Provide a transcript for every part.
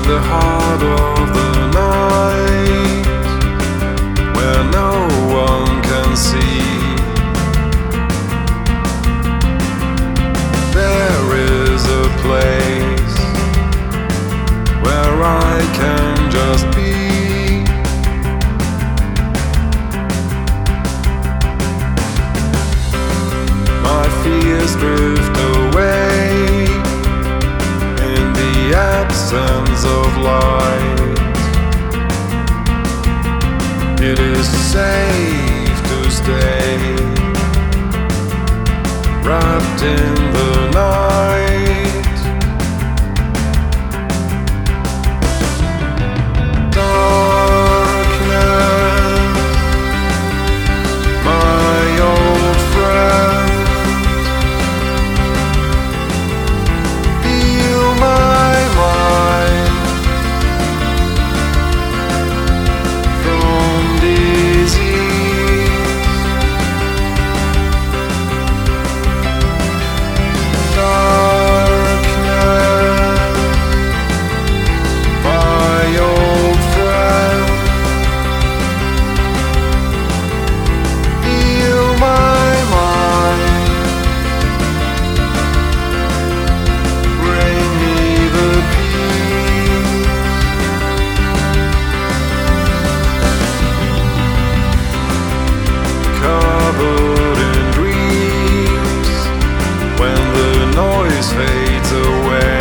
the heart of the night, where no one can see. There is a place where I can just be. My fears drift away in the absence of light. It is safe to stay wrapped in the night. Darkness, my old friend, heal my mind from disease. Darkness, my old friend, heal my mind, bring me the peace. Covered in dreams, when the noise fades away,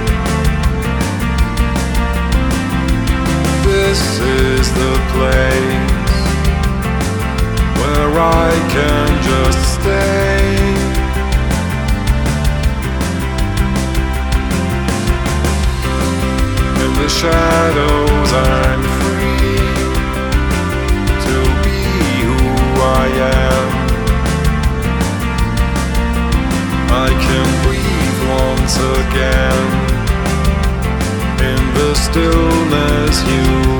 this is the place where I can just stay. In the shadows I'm free to be who I am. I can breathe once again in the stillness you